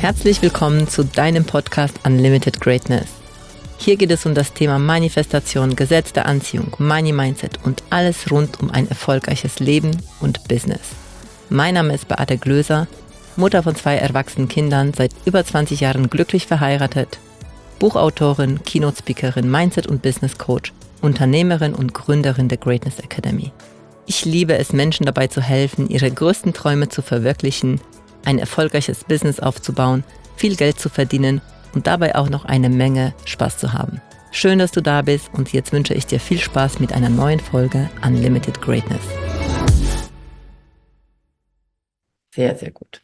Herzlich willkommen zu deinem Podcast Unlimited Greatness. Hier geht es um das Thema Manifestation, Gesetz der Anziehung, Money Mindset und alles rund um ein erfolgreiches Leben und Business. Mein Name ist Beate Glöser, Mutter von 2 erwachsenen Kindern, seit über 20 Jahren glücklich verheiratet, Buchautorin, Keynote-Speakerin, Mindset- und Business-Coach, Unternehmerin und Gründerin der Greatness Academy. Ich liebe es, Menschen dabei zu helfen, ihre größten Träume zu verwirklichen, ein erfolgreiches Business aufzubauen, viel Geld zu verdienen und dabei auch noch eine Menge Spaß zu haben. Schön, dass du da bist und jetzt wünsche ich dir viel Spaß mit einer neuen Folge Unlimited Greatness. Sehr, sehr gut.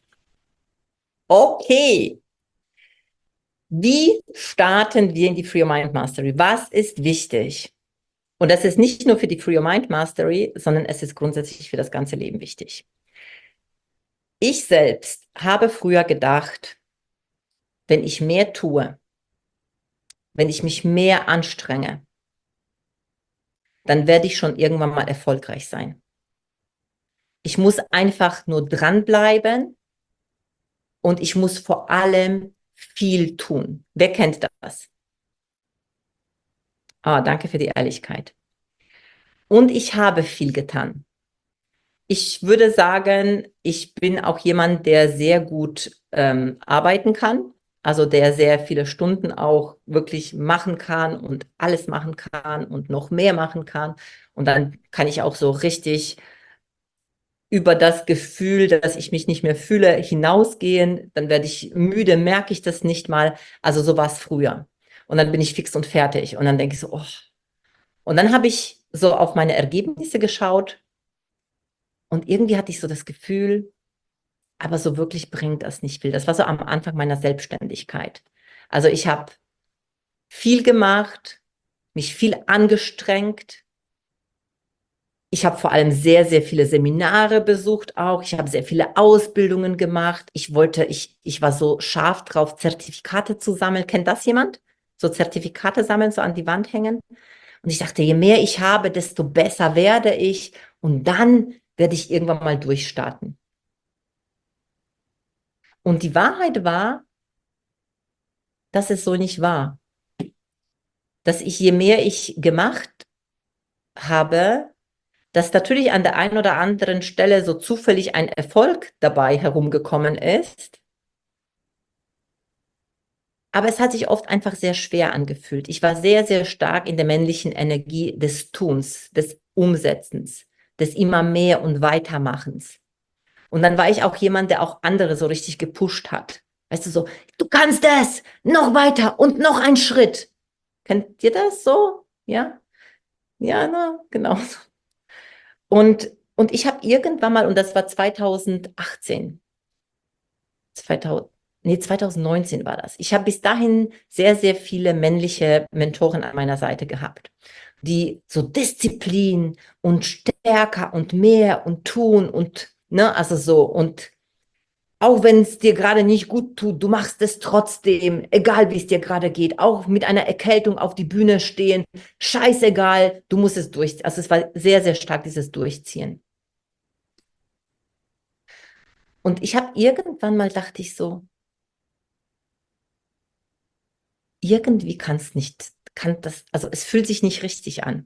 Okay. Wie starten wir in die Free Your Mind Mastery? Was ist wichtig? Und das ist nicht nur für die Free Your Mind Mastery, sondern es ist grundsätzlich für das ganze Leben wichtig. Ich selbst habe früher gedacht, wenn ich mehr tue, wenn ich mich mehr anstrenge, dann werde ich schon irgendwann mal erfolgreich sein. Ich muss einfach nur dranbleiben und ich muss vor allem viel tun. Wer kennt das? Danke für die Ehrlichkeit. Und ich habe viel getan. Ich würde sagen, ich bin auch jemand, der sehr gut arbeiten kann, also der sehr viele Stunden auch wirklich machen kann und alles machen kann und noch mehr machen kann. Und dann kann ich auch so richtig über das Gefühl, dass ich mich nicht mehr fühle, hinausgehen. Dann werde ich müde, merke ich das nicht mal. Also so war es früher. Und dann bin ich fix und fertig. Und dann denke ich so, oh. Und dann habe ich so auf meine Ergebnisse geschaut. Und irgendwie hatte ich so das Gefühl, aber so wirklich bringt das nicht viel. Das war so am Anfang meiner Selbstständigkeit. Also ich habe viel gemacht, mich viel angestrengt. Ich habe vor allem sehr, sehr viele Seminare besucht auch. Ich habe sehr viele Ausbildungen gemacht. Ich war so scharf drauf, Zertifikate zu sammeln. Kennt das jemand? So Zertifikate sammeln, so an die Wand hängen. Und ich dachte, je mehr ich habe, desto besser werde ich. Und dann werde ich irgendwann mal durchstarten. Und die Wahrheit war, dass es so nicht war. Dass je mehr ich gemacht habe, dass natürlich an der einen oder anderen Stelle so zufällig ein Erfolg dabei herumgekommen ist. Aber es hat sich oft einfach sehr schwer angefühlt. Ich war sehr, sehr stark in der männlichen Energie des Tuns, des Umsetzens, des immer mehr und Weitermachens. Und dann war ich auch jemand, der auch andere so richtig gepusht hat. Weißt du, so, du kannst es, noch weiter und noch ein Schritt. Kennt ihr das so? Ja? Ja, na, genau. Und ich habe irgendwann mal, und das war 2018, 2019 war das. Ich habe bis dahin sehr, sehr viele männliche Mentoren an meiner Seite gehabt, die so Disziplin und stärker und mehr und tun und, ne, also so. Und auch wenn es dir gerade nicht gut tut, du machst es trotzdem, egal wie es dir gerade geht, auch mit einer Erkältung auf die Bühne stehen, scheißegal, du musst es durchziehen. Also es war sehr, sehr stark dieses Durchziehen. Und ich habe irgendwann mal, dachte ich so, irgendwie also es fühlt sich nicht richtig an.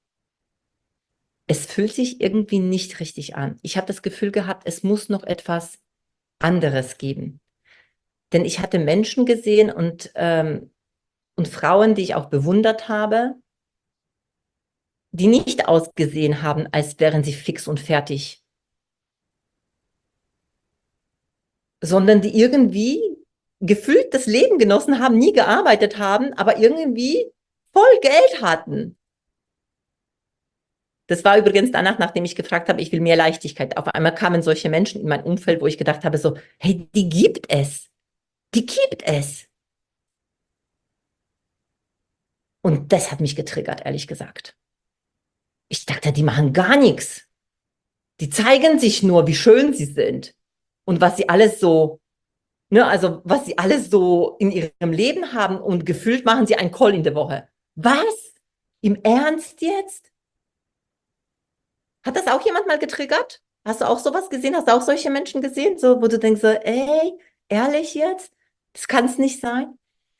Es fühlt sich irgendwie nicht richtig an. Ich habe das Gefühl gehabt, es muss noch etwas anderes geben. Denn ich hatte Menschen gesehen und Frauen, die ich auch bewundert habe, die nicht ausgesehen haben, als wären sie fix und fertig, sondern die irgendwie gefühlt das Leben genossen haben, nie gearbeitet haben, aber irgendwie voll Geld hatten. Das war übrigens danach, nachdem ich gefragt habe, ich will mehr Leichtigkeit. Auf einmal kamen solche Menschen in mein Umfeld, wo ich gedacht habe, so, hey, die gibt es. Die gibt es. Und das hat mich getriggert, ehrlich gesagt. Ich dachte, die machen gar nichts. Die zeigen sich nur, wie schön sie sind und was sie alles so, ne, also was sie alles so in ihrem Leben haben und gefühlt machen sie einen Call in der Woche. Was? Im Ernst jetzt? Hat das auch jemand mal getriggert? Hast du auch sowas gesehen? Hast du auch solche Menschen gesehen, so, wo du denkst, so, ey, ehrlich jetzt? Das kann es nicht sein.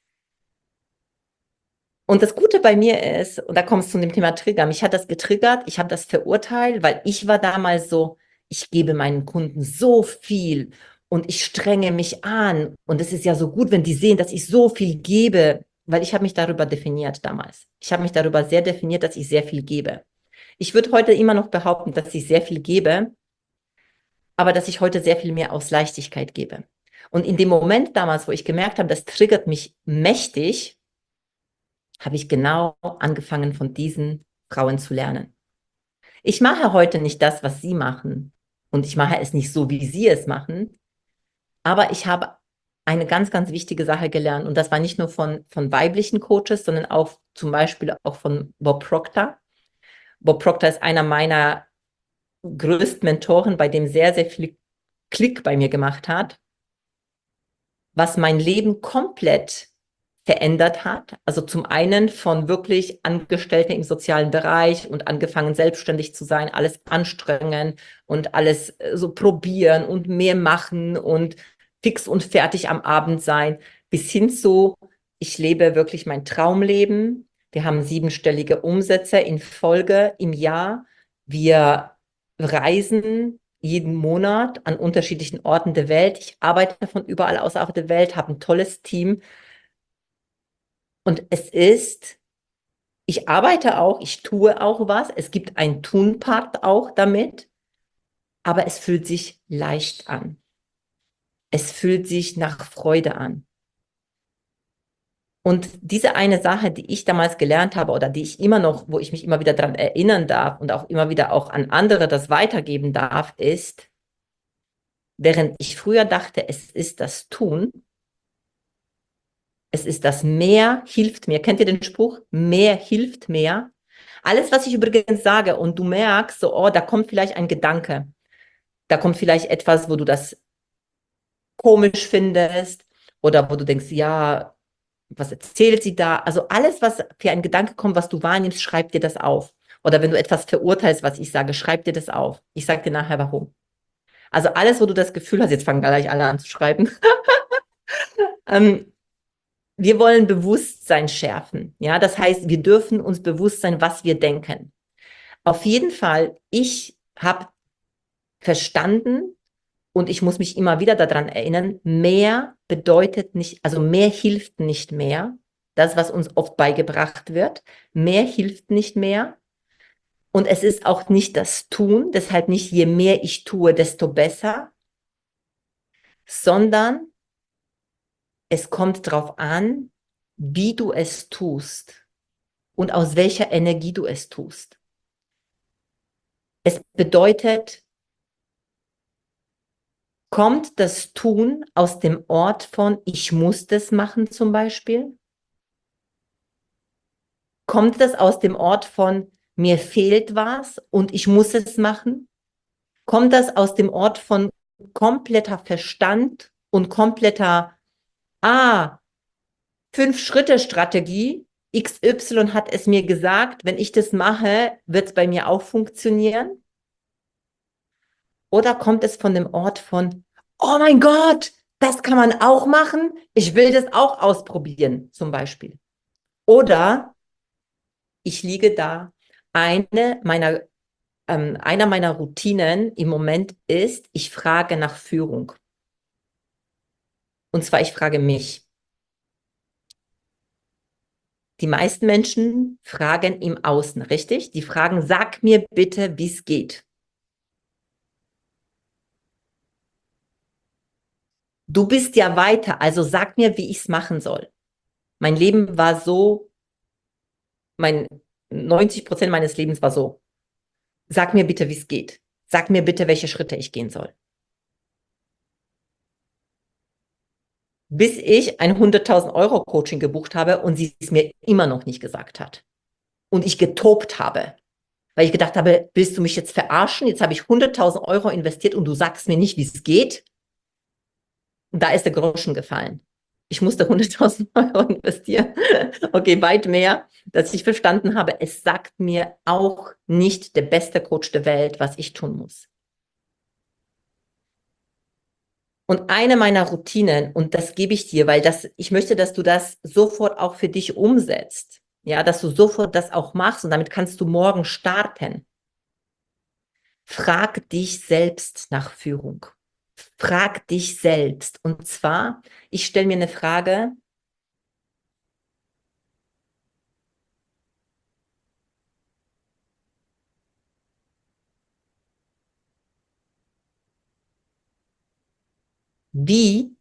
Und das Gute bei mir ist, und da kommst du zu dem Thema Trigger, mich hat das getriggert, ich habe das verurteilt, weil ich war damals so, ich gebe meinen Kunden so viel und ich strenge mich an. Und es ist ja so gut, wenn die sehen, dass ich so viel gebe, weil ich habe mich darüber definiert damals. Ich habe mich darüber sehr definiert, dass ich sehr viel gebe. Ich würde heute immer noch behaupten, dass ich sehr viel gebe, aber dass ich heute sehr viel mehr aus Leichtigkeit gebe. Und in dem Moment damals, wo ich gemerkt habe, das triggert mich mächtig, habe ich genau angefangen, von diesen Frauen zu lernen. Ich mache heute nicht das, was sie machen. Und ich mache es nicht so, wie sie es machen. Aber ich habe eine ganz, ganz wichtige Sache gelernt. Und das war nicht nur von weiblichen Coaches, sondern auch zum Beispiel auch von Bob Proctor. Bob Proctor ist einer meiner größten Mentoren, bei dem sehr, sehr viel Klick bei mir gemacht hat, was mein Leben komplett verändert hat. Also zum einen von wirklich Angestellten im sozialen Bereich und angefangen selbstständig zu sein, alles anstrengen und alles so probieren und mehr machen und fix und fertig am Abend sein, bis hin zu, ich lebe wirklich mein Traumleben. Wir haben siebenstellige Umsätze in Folge im Jahr. Wir reisen jeden Monat an unterschiedlichen Orten der Welt. Ich arbeite von überall aus auf der Welt, habe ein tolles Team. Und es ist, ich arbeite auch, ich tue auch was. Es gibt einen Tun-Part auch damit, aber es fühlt sich leicht an. Es fühlt sich nach Freude an. Und diese eine Sache, die ich damals gelernt habe oder die ich immer noch, wo ich mich immer wieder daran erinnern darf und auch immer wieder auch an andere das weitergeben darf, ist, während ich früher dachte, es ist das Tun, es ist das Mehr hilft mir. Kennt ihr den Spruch? Mehr hilft mehr. Alles, was ich übrigens sage und du merkst, so, oh, da kommt vielleicht ein Gedanke, da kommt vielleicht etwas, wo du das komisch findest oder wo du denkst, ja, was erzählt sie da? Also alles, was für ein Gedanke kommt, was du wahrnimmst, schreib dir das auf. Oder wenn du etwas verurteilst, was ich sage, schreib dir das auf. Ich sage dir nachher, warum. Also alles, wo du das Gefühl hast, jetzt fangen gleich alle an zu schreiben. Wir wollen Bewusstsein schärfen. Ja, das heißt, wir dürfen uns bewusst sein, was wir denken. Auf jeden Fall, ich habe verstanden und ich muss mich immer wieder daran erinnern, mehr bedeutet nicht, also mehr hilft nicht mehr. Das, was uns oft beigebracht wird. Mehr hilft nicht mehr. Und es ist auch nicht das Tun, deshalb nicht je mehr ich tue, desto besser, sondern es kommt darauf an, wie du es tust und aus welcher Energie du es tust. Es bedeutet, kommt das Tun aus dem Ort von, ich muss das machen zum Beispiel? Kommt das aus dem Ort von, mir fehlt was und ich muss es machen? Kommt das aus dem Ort von kompletter Verstand und kompletter, 5-Schritte-Strategie? XY hat es mir gesagt, wenn ich das mache, wird es bei mir auch funktionieren? Oder kommt es von dem Ort von, oh mein Gott, das kann man auch machen, ich will das auch ausprobieren, zum Beispiel. Oder ich liege da, einer meiner Routinen im Moment ist, ich frage nach Führung. Und zwar, ich frage mich. Die meisten Menschen fragen im Außen, richtig? Die fragen, sag mir bitte, wie es geht. Du bist ja weiter, also sag mir, wie ich es machen soll. Mein Leben war so, mein 90% meines Lebens war so. Sag mir bitte, wie es geht. Sag mir bitte, welche Schritte ich gehen soll. Bis ich ein 100.000 € Coaching gebucht habe und sie es mir immer noch nicht gesagt hat. Und ich getobt habe, weil ich gedacht habe, willst du mich jetzt verarschen? Jetzt habe ich 100.000 € investiert und du sagst mir nicht, wie es geht. Und da ist der Groschen gefallen. Ich musste 100.000 € investieren. Okay, weit mehr, dass ich verstanden habe, es sagt mir auch nicht der beste Coach der Welt, was ich tun muss. Und eine meiner Routinen, und das gebe ich dir, weil ich möchte, dass du das sofort auch für dich umsetzt. Ja, dass du sofort das auch machst und damit kannst du morgen starten. Frag dich selbst nach Führung. Frag dich selbst. Und zwar, ich stelle mir eine Frage, wie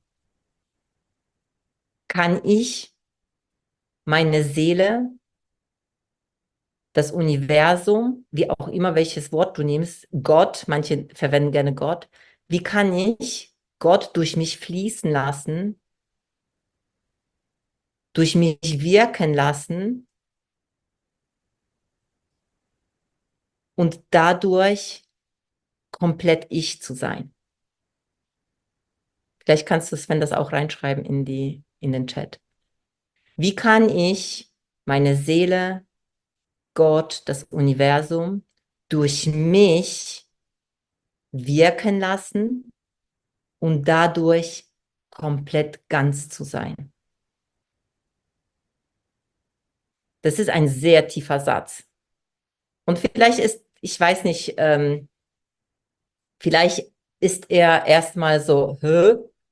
kann ich meine Seele, das Universum, wie auch immer welches Wort du nimmst, Gott, manche verwenden gerne Gott, wie kann ich Gott durch mich fließen lassen, durch mich wirken lassen und dadurch komplett ich zu sein. Vielleicht kannst du es, wenn das auch reinschreiben in den Chat. Wie kann ich meine Seele, Gott, das Universum durch mich wirken lassen und dadurch komplett ganz zu sein? Das ist ein sehr tiefer Satz. Und vielleicht ist, ich weiß nicht, vielleicht ist er erstmal so, hä?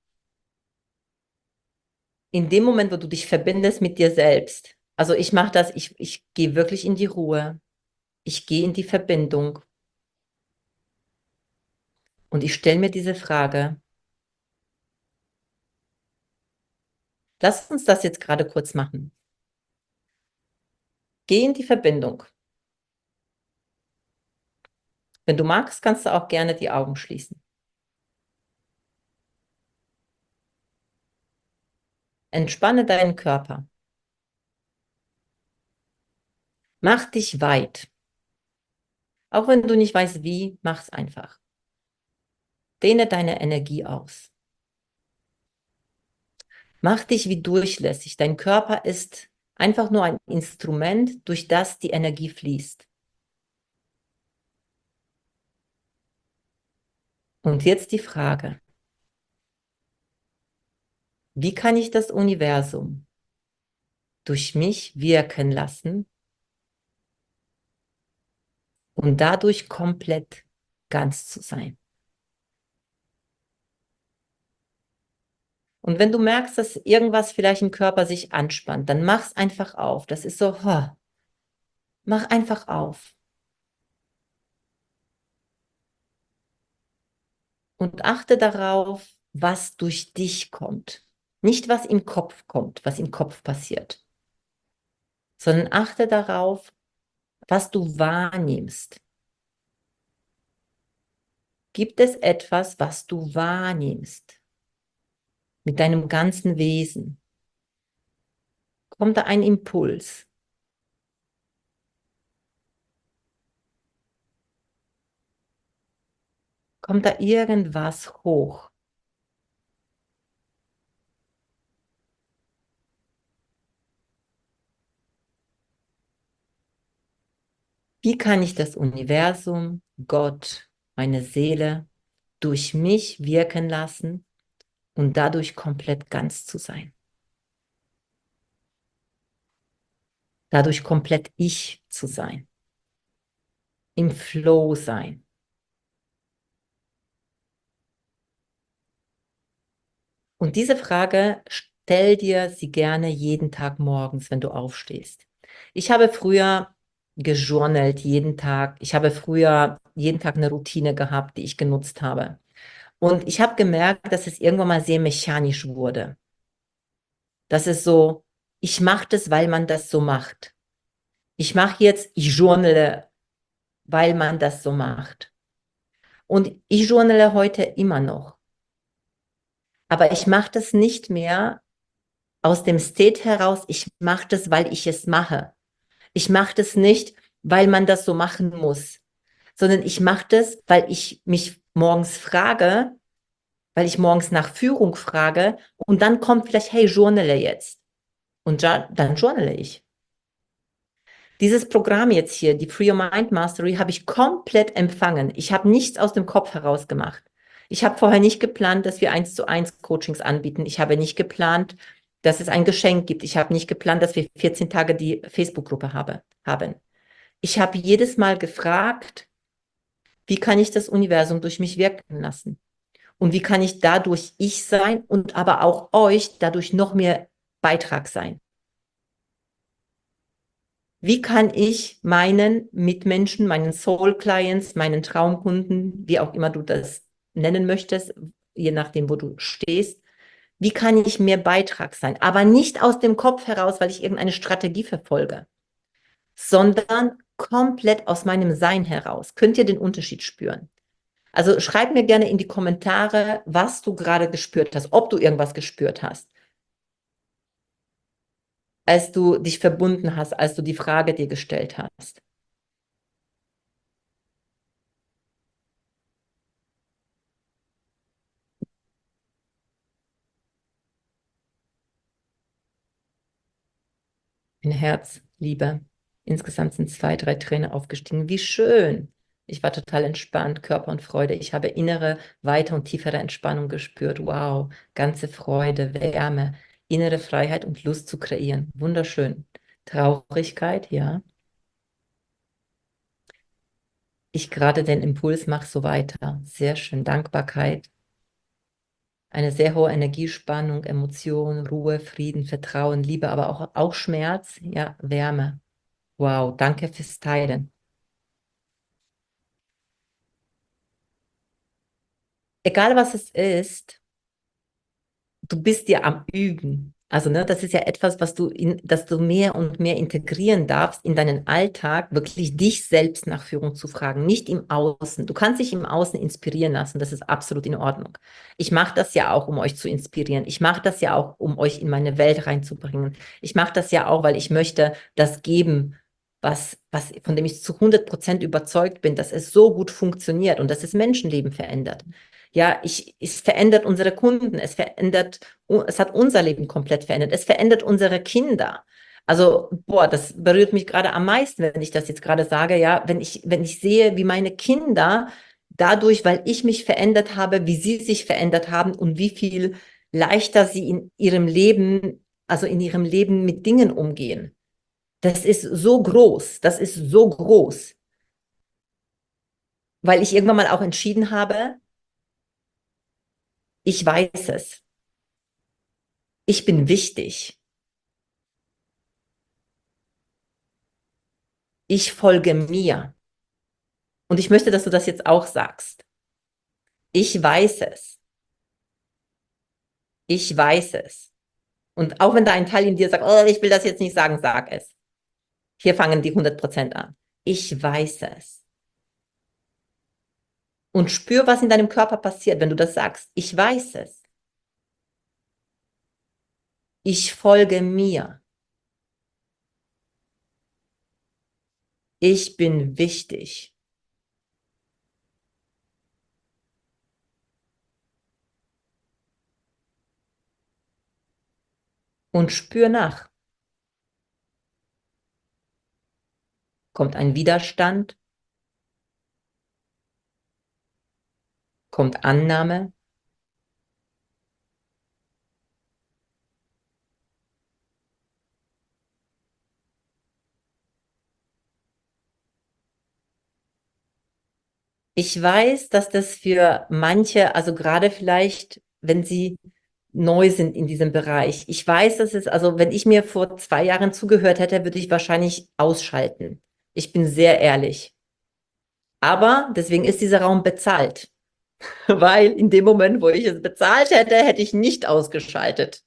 In dem Moment, wo du dich verbindest mit dir selbst. Also ich mache das, ich gehe wirklich in die Ruhe. Ich gehe in die Verbindung und ich stelle mir diese Frage. Lass uns das jetzt gerade kurz machen. Geh in die Verbindung. Wenn du magst, kannst du auch gerne die Augen schließen. Entspanne deinen Körper. Mach dich weit. Auch wenn du nicht weißt, wie, mach's einfach. Dehne deine Energie aus. Mach dich wie durchlässig. Dein Körper ist einfach nur ein Instrument, durch das die Energie fließt. Und jetzt die Frage, wie kann ich das Universum durch mich wirken lassen und dadurch komplett ganz zu sein? Und wenn du merkst, dass irgendwas vielleicht im Körper sich anspannt, dann mach's einfach auf. Das ist so, mach einfach auf. Und achte darauf, was durch dich kommt. Nicht, was im Kopf kommt, was im Kopf passiert, sondern achte darauf, was du wahrnimmst. Gibt es etwas, was du wahrnimmst mit deinem ganzen Wesen? Kommt da ein Impuls? Kommt da irgendwas hoch? Wie kann ich das Universum, Gott, meine Seele durch mich wirken lassen und dadurch komplett ganz zu sein? Dadurch komplett ich zu sein, im Flow sein. Und diese Frage stell dir sie gerne jeden Tag morgens, wenn du aufstehst. Ich habe früher gejournalt jeden Tag. Ich habe früher jeden Tag eine Routine gehabt, die ich genutzt habe. Und ich habe gemerkt, dass es irgendwann mal sehr mechanisch wurde. Das ist so, ich mache das, weil man das so macht. Ich journale, weil man das so macht. Und ich journale heute immer noch. Aber ich mache das nicht mehr aus dem State heraus, ich mache das, weil ich es mache. Ich mache das nicht, weil man das so machen muss, sondern ich mache das, weil ich mich morgens frage, weil ich morgens nach Führung frage und dann kommt vielleicht, hey, journale jetzt. Und dann journale ich. Dieses Programm jetzt hier, die Free Your Mind Mastery, habe ich komplett empfangen. Ich habe nichts aus dem Kopf heraus gemacht. Ich habe vorher nicht geplant, dass wir 1:1 Coachings anbieten. Ich habe nicht geplant, dass es ein Geschenk gibt. Ich habe nicht geplant, dass wir 14 Tage die Facebook-Gruppe haben. Ich habe jedes Mal gefragt, wie kann ich das Universum durch mich wirken lassen? Und wie kann ich dadurch ich sein und aber auch euch dadurch noch mehr Beitrag sein? Wie kann ich meinen Mitmenschen, meinen Soul Clients, meinen Traumkunden, wie auch immer du das nennen möchtest, je nachdem, wo du stehst, wie kann ich mehr Beitrag sein? Aber nicht aus dem Kopf heraus, weil ich irgendeine Strategie verfolge, sondern komplett aus meinem Sein heraus. Könnt ihr den Unterschied spüren? Also schreib mir gerne in die Kommentare, was du gerade gespürt hast, ob du irgendwas gespürt hast, als du dich verbunden hast, als du die Frage dir gestellt hast. Ein Herz, Liebe. Insgesamt sind 2, 3 Tränen aufgestiegen. Wie schön. Ich war total entspannt, Körper und Freude. Ich habe innere, weite und tiefere Entspannung gespürt. Wow, ganze Freude, Wärme, innere Freiheit und Lust zu kreieren. Wunderschön. Traurigkeit, ja. Ich gerade den Impuls, mach so weiter. Sehr schön. Dankbarkeit. Eine sehr hohe Energiespannung, Emotion, Ruhe, Frieden, Vertrauen, Liebe, aber auch Schmerz, ja, Wärme. Wow, danke fürs Teilen. Egal was es ist, du bist ja am Üben. Also, ne, das ist ja etwas, dass du mehr und mehr integrieren darfst in deinen Alltag, wirklich dich selbst nach Führung zu fragen, nicht im Außen. Du kannst dich im Außen inspirieren lassen, das ist absolut in Ordnung. Ich mache das ja auch, um euch zu inspirieren. Ich mache das ja auch, um euch in meine Welt reinzubringen. Ich mache das ja auch, weil ich möchte das geben, von dem ich zu 100% überzeugt bin, dass es so gut funktioniert und dass es Menschenleben verändert. Ja, es verändert unsere Kunden, es hat unser Leben komplett verändert, es verändert unsere Kinder. Also, boah, das berührt mich gerade am meisten, wenn ich das jetzt gerade sage, ja, wenn ich sehe, wie meine Kinder dadurch, weil ich mich verändert habe, wie sie sich verändert haben und wie viel leichter sie in ihrem Leben, also in ihrem Leben mit Dingen umgehen. Das ist so groß, das ist so groß, weil ich irgendwann mal auch entschieden habe, ich weiß es. Ich bin wichtig. Ich folge mir. Und ich möchte, dass du das jetzt auch sagst. Ich weiß es. Ich weiß es. Und auch wenn da ein Teil in dir sagt, oh, ich will das jetzt nicht sagen, sag es. Hier fangen die 100% an. Ich weiß es. Und spür, was in deinem Körper passiert, wenn du das sagst. Ich weiß es. Ich folge mir. Ich bin wichtig. Und spür nach. Kommt ein Widerstand? Kommt Annahme? Ich weiß, dass das für manche, also gerade vielleicht, wenn sie neu sind in diesem Bereich, ich weiß, dass es, also wenn ich mir vor 2 Jahren zugehört hätte, würde ich wahrscheinlich ausschalten. Ich bin sehr ehrlich. Aber deswegen ist dieser Raum bezahlt, weil in dem Moment, wo ich es bezahlt hätte, hätte ich nicht ausgeschaltet,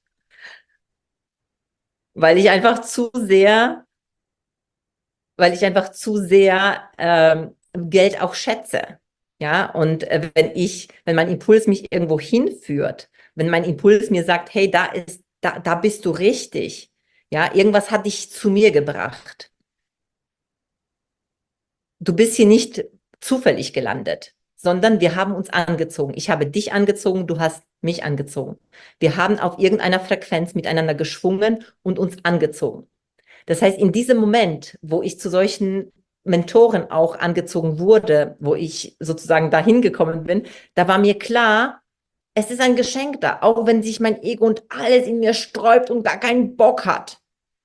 weil ich einfach zu sehr, weil ich einfach zu sehr Geld auch schätze. Ja, und wenn mein Impuls mich irgendwo hinführt, wenn mein Impuls mir sagt, hey, da bist du richtig. Ja, irgendwas hat dich zu mir gebracht. Du bist hier nicht zufällig gelandet, sondern wir haben uns angezogen. Ich habe dich angezogen, du hast mich angezogen. Wir haben auf irgendeiner Frequenz miteinander geschwungen und uns angezogen. Das heißt, in diesem Moment, wo ich zu solchen Mentorin auch angezogen wurde, wo ich sozusagen dahin gekommen bin, da war mir klar, es ist ein Geschenk da, auch wenn sich mein Ego und alles in mir sträubt und gar keinen Bock hat.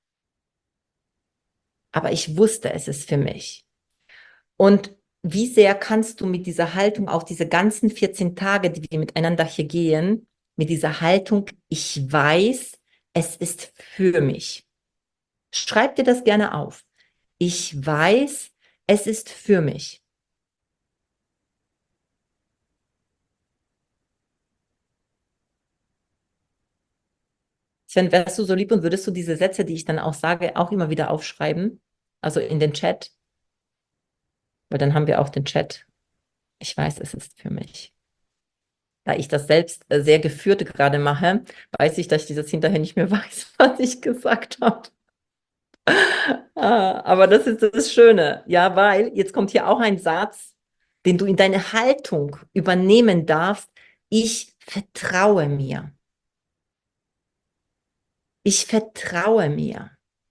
Aber ich wusste, es ist für mich. Und wie sehr kannst du mit dieser Haltung auch diese ganzen 14 Tage, die wir miteinander hier gehen, mit dieser Haltung, ich weiß, es ist für mich. Schreib dir das gerne auf. Ich weiß, es ist für mich. Sven, wärst du so lieb und würdest du diese Sätze, die ich dann auch sage, auch immer wieder aufschreiben? Also in den Chat, weil dann haben wir auch den Chat. Ich weiß, es ist für mich. Da ich das selbst sehr geführt gerade mache, weiß ich, dass ich das hinterher nicht mehr weiß, was ich gesagt habe. Aber das ist das Schöne, ja, weil jetzt kommt hier auch ein Satz, den du in deine Haltung übernehmen darfst. Ich vertraue mir. Ich vertraue mir.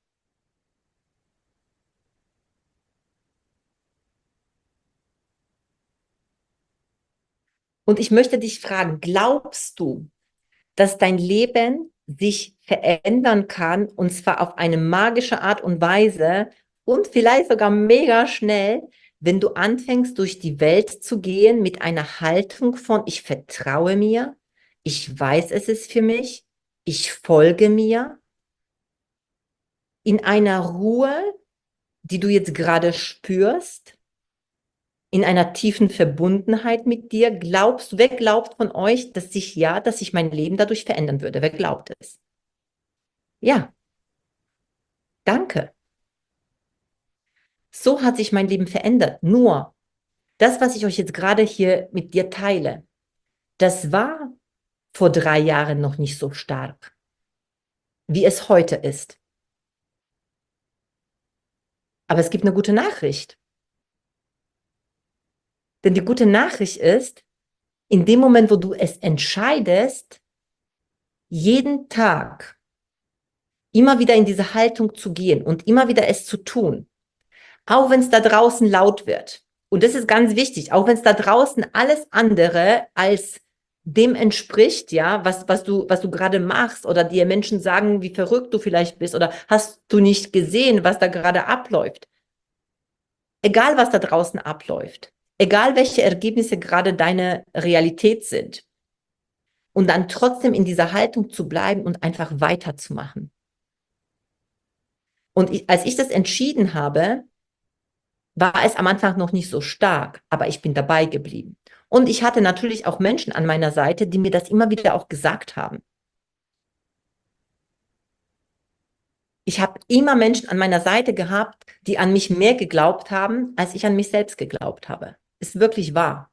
Und ich möchte dich fragen, glaubst du, dass dein Leben sich verändern kann und zwar auf eine magische Art und Weise und vielleicht sogar mega schnell, wenn du anfängst, durch die Welt zu gehen mit einer Haltung von, ich vertraue mir, ich weiß, es ist für mich, ich folge mir, in einer Ruhe, die du jetzt gerade spürst, in einer tiefen Verbundenheit mit dir. Wer glaubt von euch, dass sich mein Leben dadurch verändern würde? Wer glaubt es? Ja, danke. So hat sich mein Leben verändert. Nur das, was ich euch jetzt gerade hier mit dir teile, das war vor 3 Jahren noch nicht so stark, wie es heute ist. Aber es gibt eine gute Nachricht. Denn die gute Nachricht ist, in dem Moment, wo du es entscheidest, jeden Tag immer wieder in diese Haltung zu gehen und immer wieder es zu tun, auch wenn es da draußen laut wird. Und das ist ganz wichtig, auch wenn es da draußen alles andere als dem entspricht, ja, was du gerade machst oder dir Menschen sagen, wie verrückt du vielleicht bist oder hast du nicht gesehen, was da gerade abläuft. Egal, was da draußen abläuft, egal, welche Ergebnisse gerade deine Realität sind und dann trotzdem in dieser Haltung zu bleiben und einfach weiterzumachen. Und als ich das entschieden habe, war es am Anfang noch nicht so stark, aber ich bin dabei geblieben. Und ich hatte natürlich auch Menschen an meiner Seite, die mir das immer wieder auch gesagt haben. Ich habe immer Menschen an meiner Seite gehabt, die an mich mehr geglaubt haben, als ich an mich selbst geglaubt habe. Ist wirklich wahr.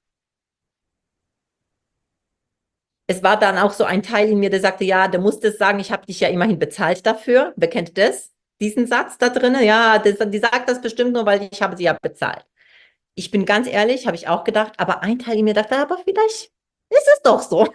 Es war dann auch so ein Teil in mir, der sagte, ja, du musst es sagen, ich habe dich ja immerhin bezahlt dafür. Wer kennt das? Diesen Satz da drin? Ja, die sagt das bestimmt nur, weil ich habe sie ja bezahlt. Ich bin ganz ehrlich, habe ich auch gedacht, aber ein Teil in mir dachte, aber vielleicht ist es doch so.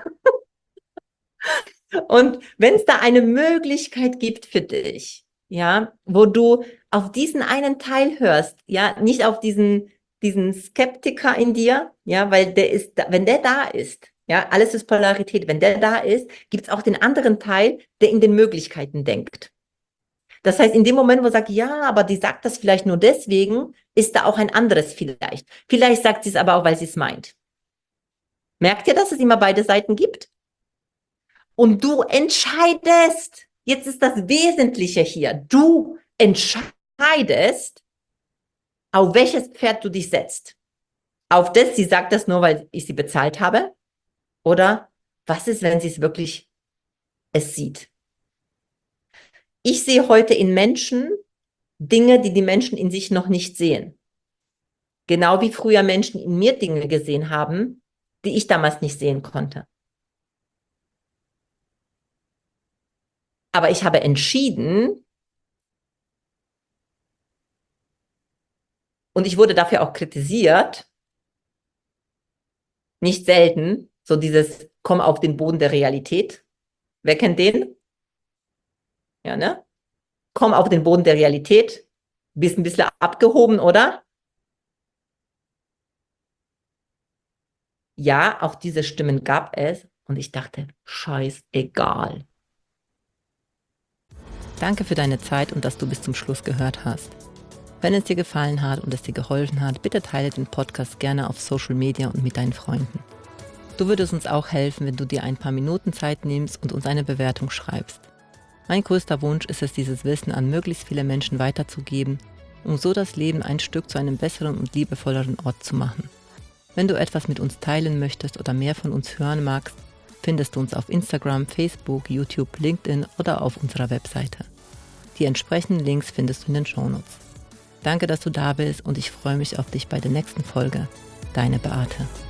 Und wenn es da eine Möglichkeit gibt für dich, ja, wo du auf diesen einen Teil hörst, ja, nicht auf diesen Skeptiker in dir, ja, weil der ist, wenn der da ist, ja, alles ist Polarität, wenn der da ist, gibt es auch den anderen Teil, der in den Möglichkeiten denkt. Das heißt, in dem Moment, wo er sagt, ja, aber die sagt das vielleicht nur deswegen, ist da auch ein anderes vielleicht. Vielleicht sagt sie es aber auch, weil sie es meint. Merkt ihr, dass es immer beide Seiten gibt? Und du entscheidest, jetzt ist das Wesentliche hier, du entscheidest, auf welches Pferd du dich setzt. Auf das, sie sagt das nur, weil ich sie bezahlt habe? Oder was ist, wenn sie es wirklich es sieht? Ich sehe heute in Menschen Dinge, die die Menschen in sich noch nicht sehen. Genau wie früher Menschen in mir Dinge gesehen haben, die ich damals nicht sehen konnte. Aber ich habe entschieden, und ich wurde dafür auch kritisiert, nicht selten, so dieses Komm auf den Boden der Realität. Wer kennt den? Ja, ne? Komm auf den Boden der Realität. Bist ein bisschen abgehoben, oder? Ja, auch diese Stimmen gab es und ich dachte, scheißegal. Danke für deine Zeit und dass du bis zum Schluss gehört hast. Wenn es dir gefallen hat und es dir geholfen hat, bitte teile den Podcast gerne auf Social Media und mit deinen Freunden. Du würdest uns auch helfen, wenn du dir ein paar Minuten Zeit nimmst und uns eine Bewertung schreibst. Mein größter Wunsch ist es, dieses Wissen an möglichst viele Menschen weiterzugeben, um so das Leben ein Stück zu einem besseren und liebevolleren Ort zu machen. Wenn du etwas mit uns teilen möchtest oder mehr von uns hören magst, findest du uns auf Instagram, Facebook, YouTube, LinkedIn oder auf unserer Webseite. Die entsprechenden Links findest du in den Shownotes. Danke, dass du da bist und ich freue mich auf dich bei der nächsten Folge. Deine Beate.